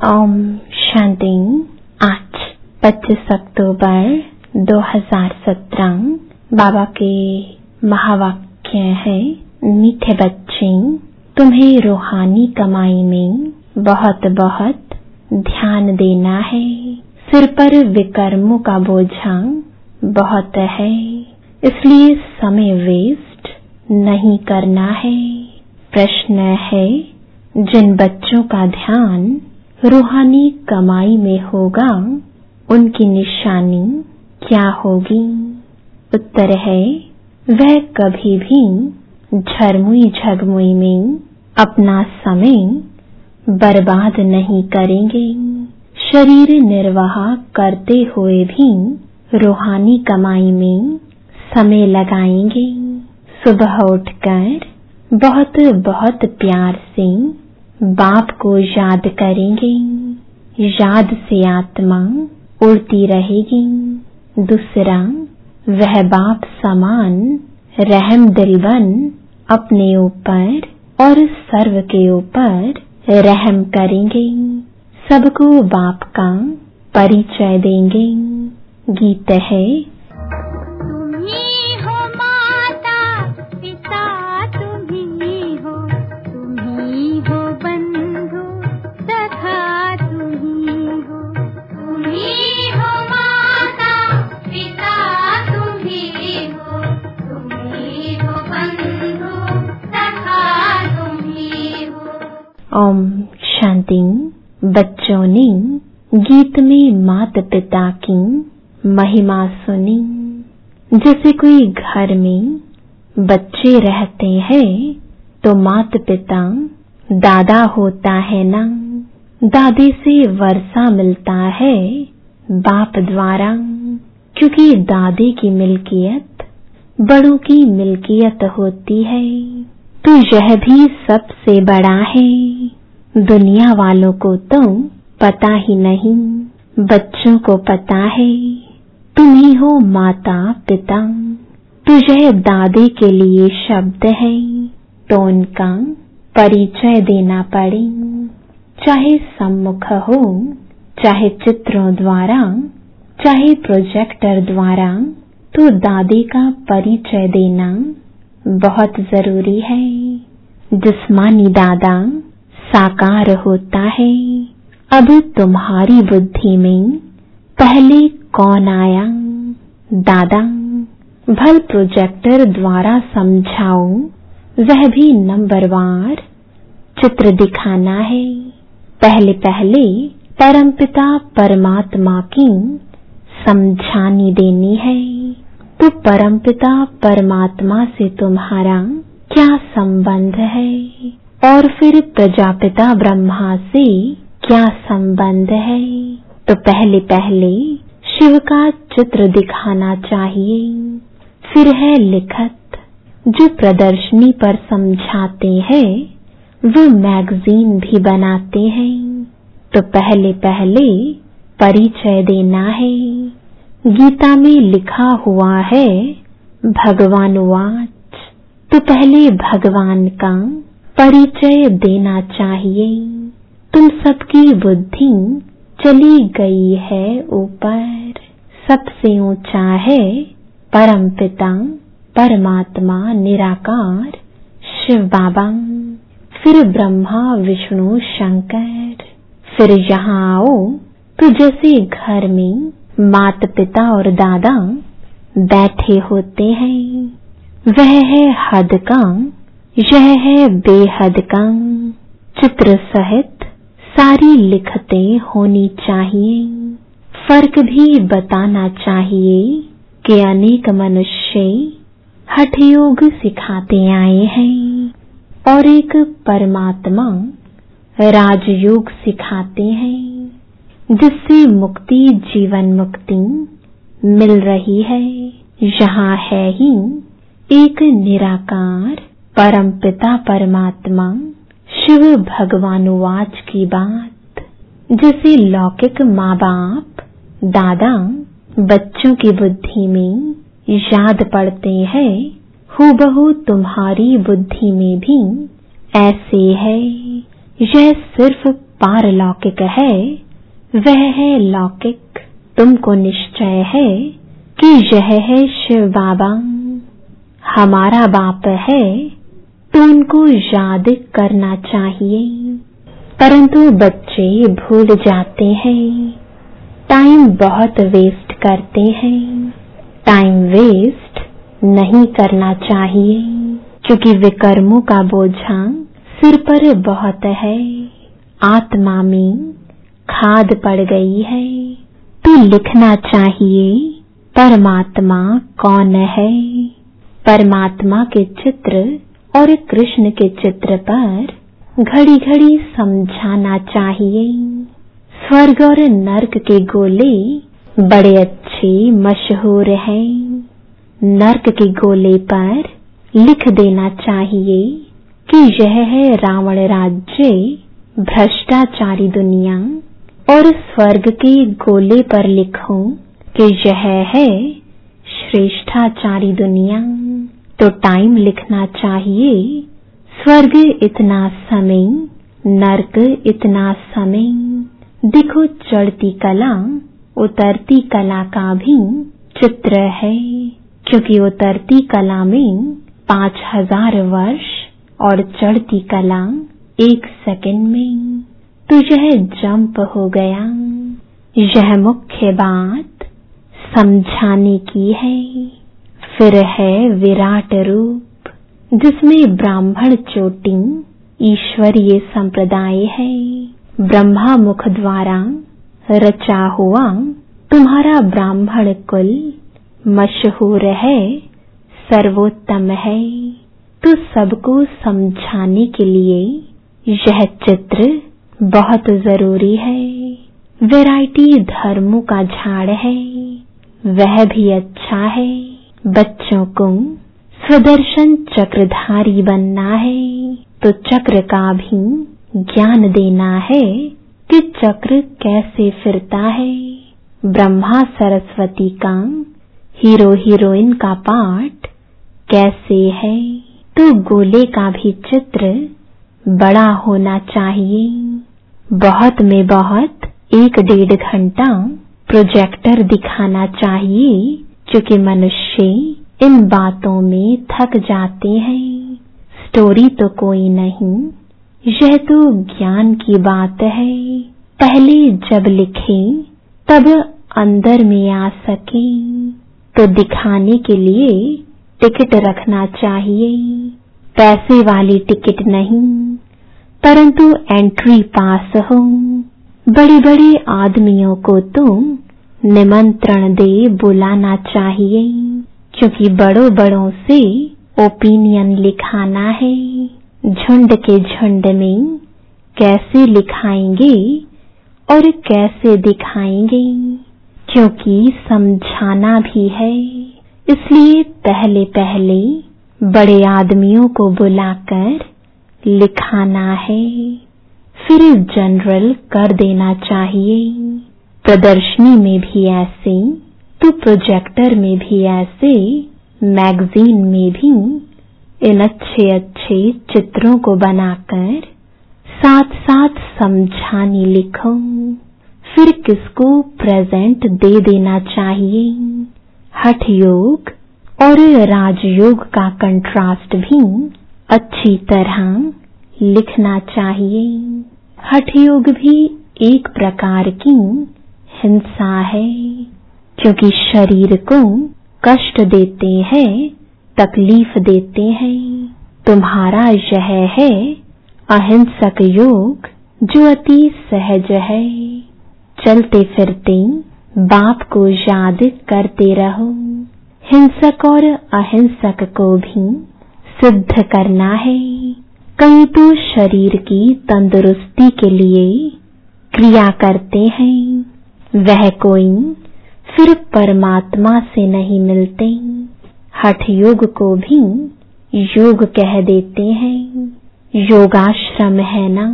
ओम शांति। आज 25 अक्टूबर 2017 बाबा के महावाक्य है, मीठे बच्चे, तुम्हें रूहानी कमाई में बहुत बहुत ध्यान देना है। सिर पर विकर्मों का बोझा बहुत है, इसलिए समय वेस्ट नहीं करना है। प्रश्न है, जिन बच्चों का ध्यान रूहानी कमाई में होगा उनकी निशानी क्या होगी? उत्तर है, वह कभी भी झरमुई झगमुई में अपना समय बर्बाद नहीं करेंगे। शरीर निर्वाह करते हुए भी रूहानी कमाई में समय लगाएंगे। सुबह उठकर बहुत बहुत प्यार से बाप को याद करेंगे। याद से आत्मा उड़ती रहेगी। दूसरा, वह बाप समान रहम दिल बन अपने ऊपर और सर्व के ऊपर रहम करेंगे। सबको बाप का परिचय देंगे। गीत है, ओम शांति। बच्चों ने गीत में माता पिता की महिमा सुनी। जैसे कोई घर में बच्चे रहते हैं तो माता पिता दादा होता है ना। दादी से वर्षा मिलता है बाप द्वारा, क्योंकि दादी की मिल्कियत बड़ों की मिल्कियत होती है। तो यह भी सबसे बड़ा है। दुनिया वालों को तो पता ही नहीं, बच्चों को पता है। तुम ही हो माता पिता। तो यह दादी के लिए शब्द है, तो उनका परिचय देना पड़े। चाहे सम्मुख हो, चाहे चित्रों द्वारा, चाहे प्रोजेक्टर द्वारा, तो दादी का परिचय देना बहुत जरूरी है। जिस्मानी दादा साकार होता है। अब तुम्हारी बुद्धि में पहले कौन आया? दादा। भल प्रोजेक्टर द्वारा समझाओ, वह भी नंबरवार चित्र दिखाना है। पहले पहले परमपिता परमात्मा की समझानी देनी है। तो परमपिता परमात्मा से तुम्हारा क्या संबंध है? और फिर प्रजापिता ब्रह्मा से क्या संबंध है? तो पहले पहले शिव का चित्र दिखाना चाहिए। फिर है लिखत, जो प्रदर्शनी पर समझाते हैं वो मैगजीन भी बनाते हैं। तो पहले पहले परिचय देना है। गीता में लिखा हुआ है भगवान वाच, तो पहले भगवान का परिचय देना चाहिए। तुम सबकी बुद्धि चली गई है ऊपर, सबसे ऊंचा है परमपिता परमात्मा निराकार शिव बाबा। फिर ब्रह्मा विष्णु शंकर। फिर यहाँ आओ तो जैसे घर में माता पिता और दादा बैठे होते हैं, वह है हद का, यह है बेहद का। चित्र सहित सारी लिखतें होनी चाहिए। फर्क भी बताना चाहिए कि अनेक मनुष्य हठ योग सिखाते आए हैं और एक परमात्मा राजयोग सिखाते हैं, जिससे मुक्ति जीवन मुक्ति मिल रही है। यहाँ है ही एक निराकार परमपिता परमात्मा शिव भगवान वाच की बात। जैसे लौकिक माँ बाप दादा बच्चों की बुद्धि में याद पड़ते हैं, हूबहू तुम्हारी बुद्धि में भी ऐसे है। यह सिर्फ पारलौकिक है वह है लौकिक। तुमको निश्चय है कि यह है शिव बाबा, हमारा बाप है, तो उनको याद करना चाहिए। परंतु बच्चे भूल जाते हैं, टाइम बहुत वेस्ट करते हैं। टाइम वेस्ट नहीं करना चाहिए, क्योंकि विकर्मों का बोझा सिर पर बहुत है। आत्मा में खाद पड़ गई है, तो लिखना चाहिए परमात्मा कौन है। परमात्मा के चित्र और कृष्ण के चित्र पर घड़ी घड़ी समझाना चाहिए। स्वर्ग और नर्क के गोले बड़े अच्छे मशहूर हैं। नर्क के गोले पर लिख देना चाहिए कि यह है रावण राज्य, भ्रष्टाचारी दुनिया, और स्वर्ग के गोले पर लिखो कि यह है श्रेष्ठाचारी दुनिया। तो टाइम लिखना चाहिए, स्वर्ग इतना समय, नर्क इतना समय। देखो चढ़ती कला उतरती कला का भी चित्र है, क्योंकि उतरती कला में 5000 वर्ष और चढ़ती कला 1 सेकंड में। तो यह जंप हो गया। यह मुख्य बात समझाने की है। फिर है विराट रूप, जिसमें ब्राह्मण चोटी ईश्वरीय संप्रदाय है। ब्रह्मा मुख द्वारा रचा हुआ तुम्हारा ब्राह्मण कुल मशहूर है, सर्वोत्तम है। तो सबको समझाने के लिए यह चित्र बहुत जरूरी है। वैरायटी धर्मों का झाड़ है, वह भी अच्छा है। बच्चों को स्वदर्शन चक्रधारी बनना है, तो चक्र का भी ज्ञान देना है कि चक्र कैसे फिरता है। ब्रह्मा सरस्वती का हीरो हीरोइन का पार्ट कैसे है, तो गोले का भी चित्र बड़ा होना चाहिए। बहुत में बहुत 1-1.5 घंटा प्रोजेक्टर दिखाना चाहिए, क्योंकि मनुष्य इन बातों में थक जाते हैं। स्टोरी तो कोई नहीं, यह तो ज्ञान की बात है। पहले जब लिखे तब अंदर में आ सके, तो दिखाने के लिए टिकट रखना चाहिए। पैसे वाली टिकट नहीं, परंतु एंट्री पास हो। बड़े बड़े आदमियों को तो निमंत्रण दे बुलाना चाहिए, क्योंकि बड़ों बड़ों से ओपिनियन लिखाना है। झुंड के झुंड में कैसे लिखाएंगे और कैसे दिखाएंगे, क्योंकि समझाना भी है। इसलिए पहले पहले बड़े आदमियों को बुलाकर लिखाना है, फिर जनरल कर देना चाहिए। प्रदर्शनी में भी ऐसे, तो प्रोजेक्टर में भी ऐसे, मैगजीन में भी इन अच्छे अच्छे चित्रों को बनाकर साथ साथ समझाने लिखो। फिर किसको प्रेजेंट दे देना चाहिए। हठ योग और राजयोग का कंट्रास्ट भी अच्छी तरह लिखना चाहिए। हठ योग भी एक प्रकार की हिंसा है, क्योंकि शरीर को कष्ट देते हैं, तकलीफ देते हैं। तुम्हारा यह है अहिंसक योग, जो अति सहज है। चलते फिरते बाप को याद करते रहो। हिंसक और अहिंसक को भी सिद्ध करना है। कई तो शरीर की तंदुरुस्ती के लिए क्रिया करते हैं, वह कोई फिर परमात्मा से नहीं मिलते। हठ योग को भी योग कह देते हैं, योगाश्रम है ना।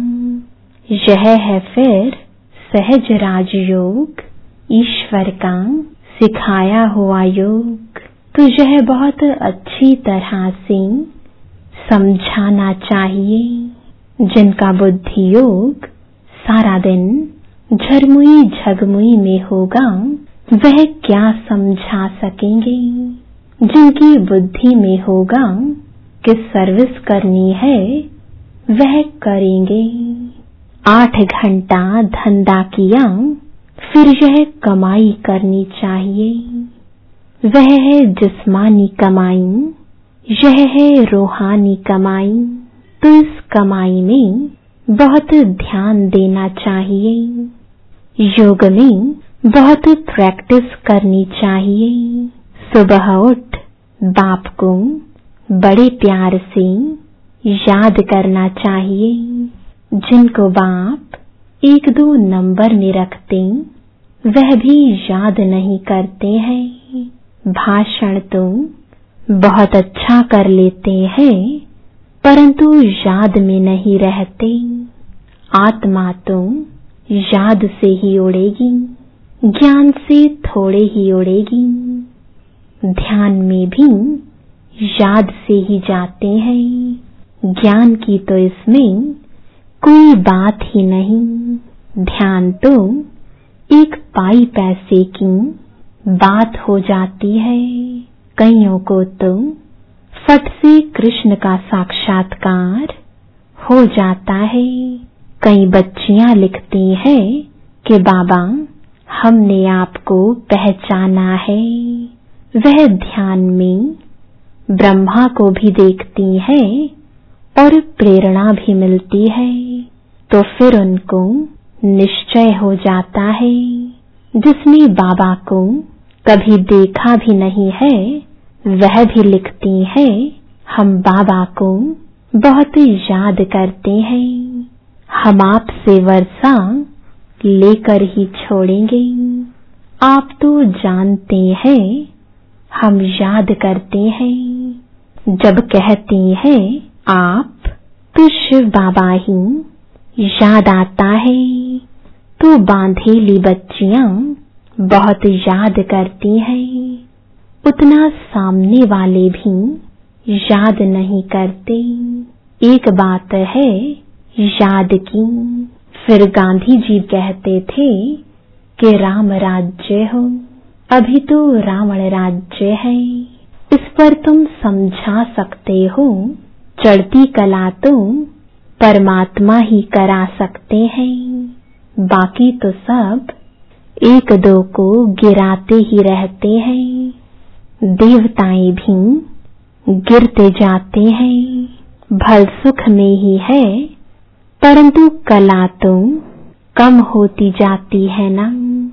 यह है फिर सहज राजयोग, ईश्वर का सिखाया हुआ योग। तो यह बहुत अच्छी तरह से समझाना चाहिए। जिनका बुद्धि योग सारा दिन झरमुई झगमुई में होगा वह क्या समझा सकेंगे। जिनकी बुद्धि में होगा कि सर्विस करनी है वह करेंगे। 8 घंटा धंधा किया फिर यह कमाई करनी चाहिए। वह है जिस्मानी कमाई, यह है रूहानी कमाई। तो इस कमाई में बहुत ध्यान देना चाहिए। योग में बहुत प्रैक्टिस करनी चाहिए। सुबह उठ बाप को बड़े प्यार से याद करना चाहिए। जिनको बाप 1-2 नंबर में रखते वह भी याद नहीं करते हैं। भाषण तो बहुत अच्छा कर लेते हैं परंतु याद में नहीं रहते। आत्मा तो याद से ही उड़ेगी, ज्ञान से थोड़े ही उड़ेगी। ध्यान में भी याद से ही जाते हैं, ज्ञान की तो इसमें कोई बात ही नहीं। ध्यान तो एक पाई पैसे की बात हो जाती है। कईयों को तो फट से कृष्ण का साक्षात्कार हो जाता है। कई बच्चियां लिखती हैं कि बाबा हमने आपको पहचाना है। वह ध्यान में ब्रह्मा को भी देखती है और प्रेरणा भी मिलती है। तो फिर उनको निश्चय हो जाता है। जिसने बाबा को कभी देखा भी नहीं है वह भी लिखती है हम बाबा को बहुत याद करते हैं। हम आपसे वर्षा लेकर ही छोड़ेंगे। आप तो जानते हैं हम याद करते हैं। जब कहती हैं आप तो शिव बाबा ही याद आता है। तो बांधेली बच्चियां बहुत याद करती हैं। उतना सामने वाले भी याद नहीं करते। एक बात है याद की। फिर गांधी जी कहते थे कि राम राज्य हो, अभी तो रावण राज्य है। इस पर तुम समझा सकते हो। चढ़ती कला तो परमात्मा ही करा सकते हैं, बाकी तो सब 1-2 को गिराते ही रहते हैं। देवताएं भी गिरते जाते हैं, भल सुख में ही है परंतु कला तो कम होती जाती है ना।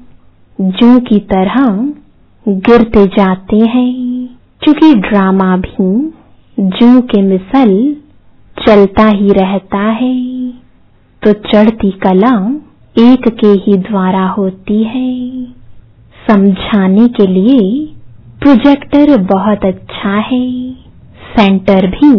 जू की तरह गिरते जाते हैं क्योंकि ड्रामा भी जू के मिसल चलता ही रहता है। तो चढ़ती कला एक के ही द्वारा होती है। समझाने के लिए प्रोजेक्टर बहुत अच्छा है, सेंटर भी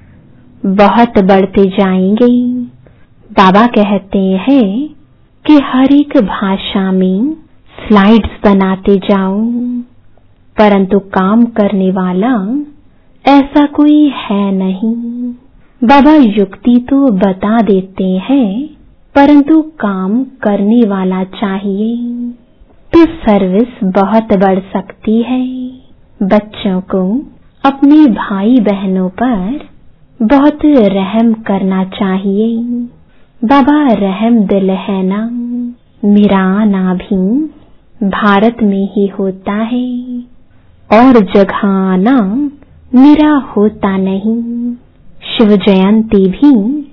बहुत बढ़ते जाएंगे। बाबा कहते हैं कि हर एक भाषा में स्लाइड्स बनाते जाओ, परंतु काम करने वाला ऐसा कोई है नहीं। बाबा युक्ति तो बता देते हैं परंतु काम करने वाला चाहिए। तो सर्विस बहुत बढ़ सकती है। बच्चों को अपने भाई बहनों पर बहुत रहम करना चाहिए। बाबा रहम दिल है ना। मेरा आना भी भारत में ही होता है और जगह आना मेरा होता नहीं। शिव जयंती भी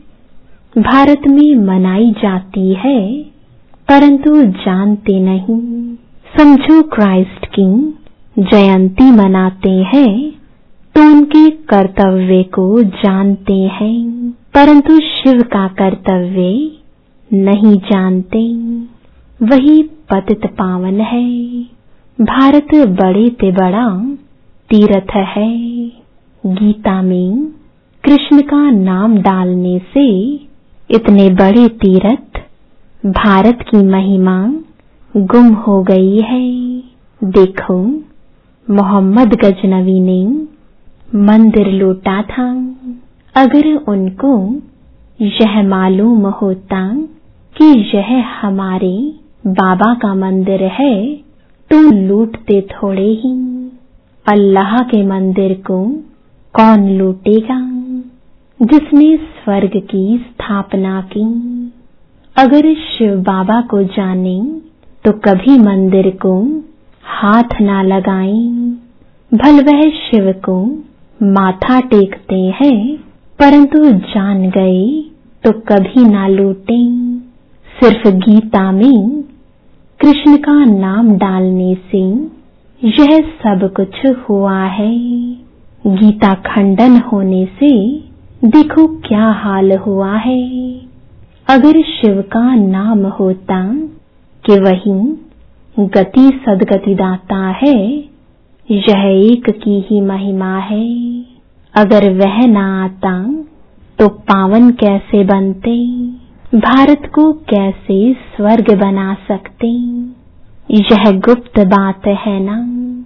भारत में मनाई जाती है परंतु जानते नहीं। समझो क्राइस्ट की जयंती मनाते हैं तो उनके कर्तव्य को जानते हैं परंतु शिव का कर्तव्य नहीं जानते। वही पतित पावन है। भारत बड़े ते बड़ा तीर्थ है। गीता में कृष्ण का नाम डालने से इतने बड़े तीर्थ भारत की महिमा गुम हो गई है। देखो मोहम्मद गजनवी ने मंदिर लूटा था। अगर उनको यह मालूम होता कि यह हमारे बाबा का मंदिर है, तो लूटते थोड़े ही। अल्लाह के मंदिर को कौन लूटेगा, जिसने स्वर्ग की स्थापना की। अगर शिव बाबा को जाने तो कभी मंदिर को हाथ ना लगाएं। भल वह शिव को माथा टेकते हैं, परंतु जान गए तो कभी ना लूटें। सिर्फ गीता में कृष्ण का नाम डालने से यह सब कुछ हुआ है। गीता खंडन होने से देखो क्या हाल हुआ है। अगर शिव का नाम होता कि वही गति सदगति दाता है, यह एक की ही महिमा है। अगर वह न आता तो पावन कैसे बनते, भारत को कैसे स्वर्ग बना सकते। यह गुप्त बात है ना।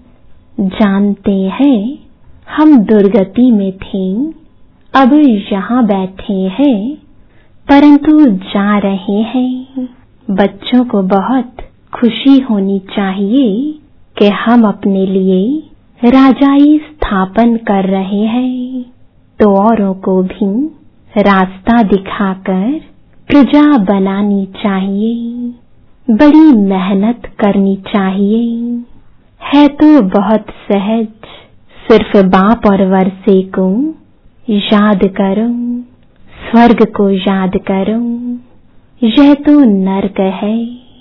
जानते हैं हम दुर्गति में थे, अब यहाँ बैठे हैं, परंतु जा रहे हैं। बच्चों को बहुत खुशी होनी चाहिए कि हम अपने लिए राजाई स्थापन कर रहे हैं, तो औरों को भी रास्ता दिखाकर प्रजा बनानी चाहिए। बड़ी मेहनत करनी चाहिए। है तो बहुत सहज, सिर्फ बाप और वर्षे को याद करो, स्वर्ग को याद करो। यह तो नरक है।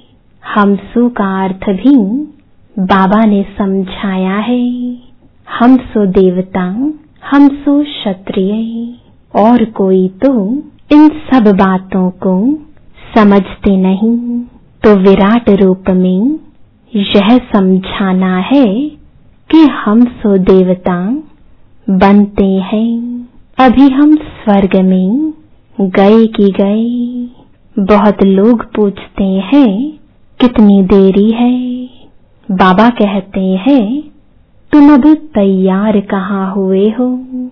हमसो का अर्थ भी बाबा ने समझाया है। हम सो देवता, हम सो क्षत्रिय, और कोई तो इन सब बातों को समझते नहीं। तो विराट रूप में यह समझाना है कि हम सो देवता बनते हैं। अभी हम स्वर्ग में गए कि गए। बहुत लोग पूछते हैं कितनी देरी है। बाबा कहते हैं तुम अब तैयार कहाँ हुए हो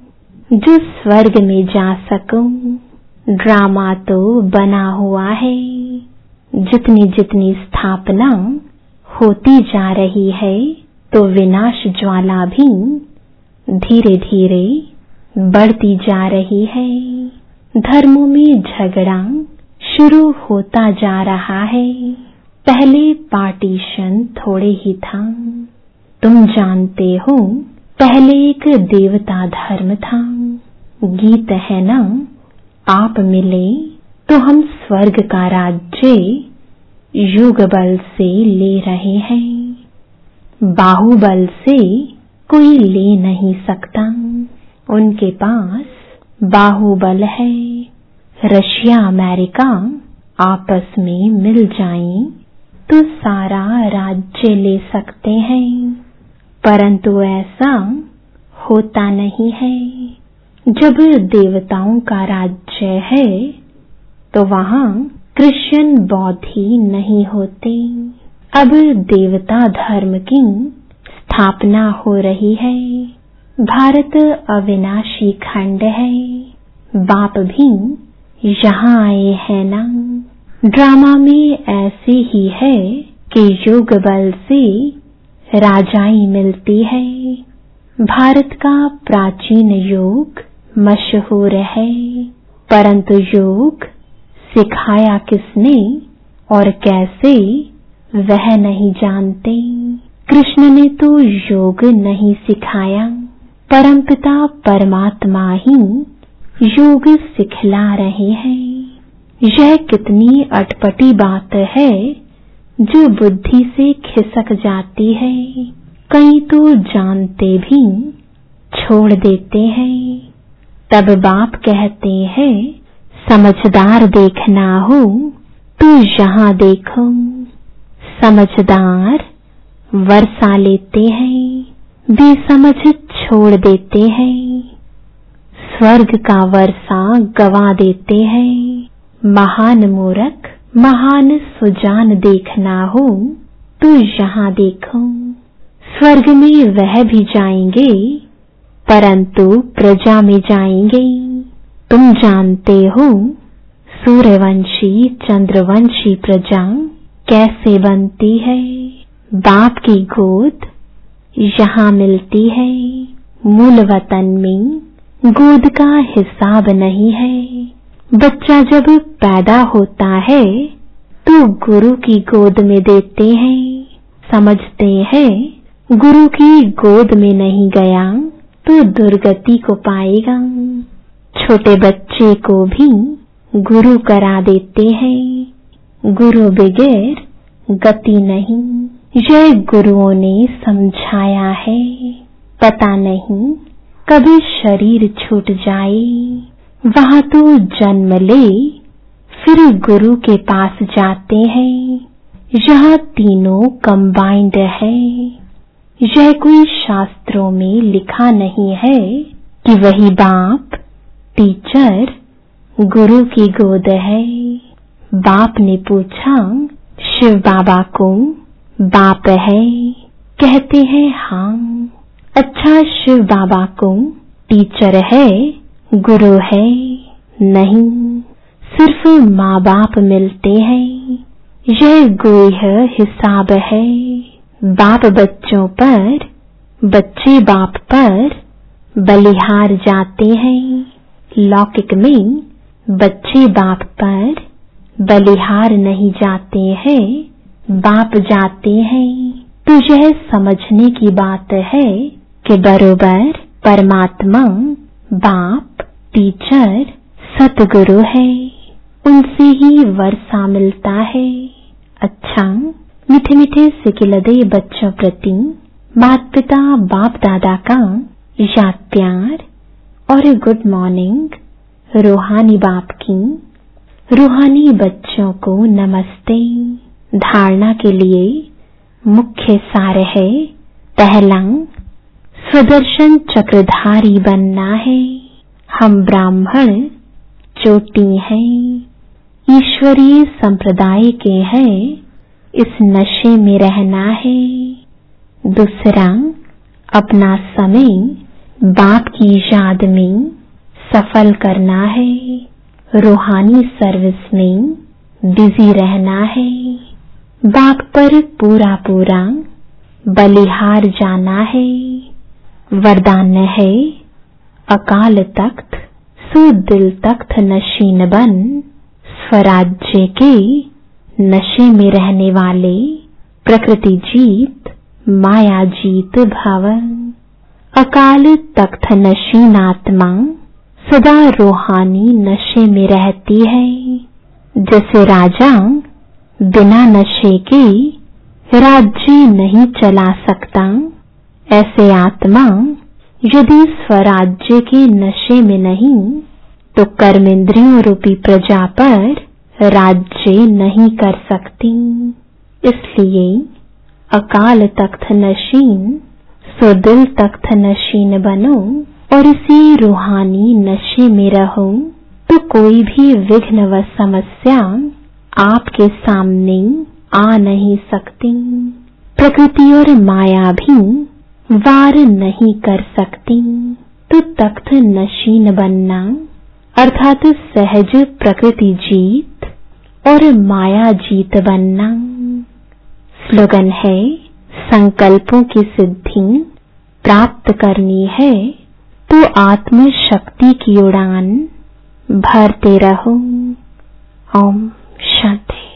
जो स्वर्ग में जा सको। ड्रामा तो बना हुआ है। जितनी जितनी स्थापना होती जा रही है, तो विनाश ज्वाला भी धीरे धीरे बढ़ती जा रही है। धर्मों में झगड़ा शुरू होता जा रहा है। पहले पार्टीशन थोड़े ही था। तुम जानते हो पहले एक देवता धर्म था। गीत है ना, आप मिले तो हम स्वर्ग का राज्य युग बल से ले रहे हैं। बाहुबल से कोई ले नहीं सकता। उनके पास बाहुबल है। रशिया अमेरिका आपस में मिल जाएं तो सारा राज्य ले सकते हैं, परंतु ऐसा होता नहीं है। जब देवताओं का राज्य है तो वहाँ क्रिश्चियन बौद्ध ही नहीं होते। अब देवता धर्म की स्थापना हो रही है। भारत अविनाशी खंड है। बाप भी यहाँ आए हैं ना। ड्रामा में ऐसे ही है कि योग बल से राजाई मिलती है। भारत का प्राचीन योग मशहूर है, परंतु योग सिखाया किसने और कैसे वह नहीं जानते। कृष्ण ने तो योग नहीं सिखाया, परमपिता परमात्मा ही योग सिखला रहे हैं। यह कितनी अटपटी बात है जो बुद्धि से खिसक जाती है। कई तो जानते भी छोड़ देते हैं। तब बाप कहते हैं समझदार देखना हो तो यहाँ देखो। समझदार वर्षा लेते हैं, बेसमझ छोड़ देते हैं। स्वर्ग का वर्षा गवा देते हैं। महान मूर्ख महान सुजान देखना हो तो यहाँ देखो। स्वर्ग में वह भी जाएंगे, परंतु प्रजा में जाएंगे। तुम जानते हो सूर्यवंशी चंद्रवंशी प्रजा कैसे बनती है। बाप की गोद यहाँ मिलती है। मूल वतन में गोद का हिसाब नहीं है। बच्चा जब पैदा होता है तो गुरु की गोद में देते हैं। समझते हैं गुरु की गोद में नहीं गया तो दुर्गति को पाएगा। छोटे बच्चे को भी गुरु करा देते हैं। गुरु बगैर गति नहीं, यह गुरुओं ने समझाया है। पता नहीं कभी शरीर छूट जाए, वहां तो जन्म ले फिर गुरु के पास जाते हैं। यह तीनों कंबाइंड है। यह कोई शास्त्रों में लिखा नहीं है कि वही बाप टीचर गुरु की गोद है। बाप ने पूछा शिव बाबा को बाप है? कहते हैं हाँ। अच्छा शिव बाबा को टीचर है, गुरु है? नहीं, सिर्फ माँ बाप मिलते हैं। यह गुह्य हिसाब है। बाप बच्चों पर, बच्चे बाप पर बलिहार जाते हैं। लौकिक में बच्चे बाप पर बलिहार नहीं जाते हैं, बाप जाते हैं। तो यह समझने की बात है कि बरोबर परमात्मा बाप टीचर सतगुरु है, उनसे ही वर्षा मिलता है। अच्छा, मीठे मीठे सिकिलदे बच्चों प्रति माता पिता बाप दादा का याद प्यार और गुड मॉर्निंग। रूहानी बाप की रूहानी बच्चों को नमस्ते। धारणा के लिए मुख्य सार है, पहला स्वदर्शन चक्रधारी बनना है। हम ब्राह्मण चोटी हैं, ईश्वरीय संप्रदाय के हैं, इस नशे में रहना है। दूसरा, अपना समय बाप की याद में सफल करना है। रूहानी सर्विस में बिजी रहना है। बाप पर पूरा पूरा बलिहार जाना है। वरदान है, अकाल तख्त सो दिल तख्त नशीन बन। स्वराज्य के नशे में रहने वाले प्रकृति जीत माया जीत भव। अकाल तख्त नशीन आत्मा सदा रूहानी नशे में रहती है। जैसे राजा बिना नशे के राज्य नहीं चला सकता, ऐसे आत्मा यदि स्वराज्य के नशे में नहीं तो कर्मेंद्रियों रूपी प्रजा पर राज्य नहीं कर सकती। इसलिए अकाल तख्त नशीन सो दिल तख्त नशीन बनो और इसी रूहानी नशे में रहो तो कोई भी विघ्न व समस्या आपके सामने आ नहीं सकती। प्रकृति और माया भी वार नहीं कर सकती। तो तख्त नशीन बनना अर्थात सहज प्रकृति जीत और माया जीत बनना। स्लोगन है, संकल्पों की सिद्धि प्राप्त करनी है तो आत्म शक्ति की उड़ान भरते रहो। ओम शांति।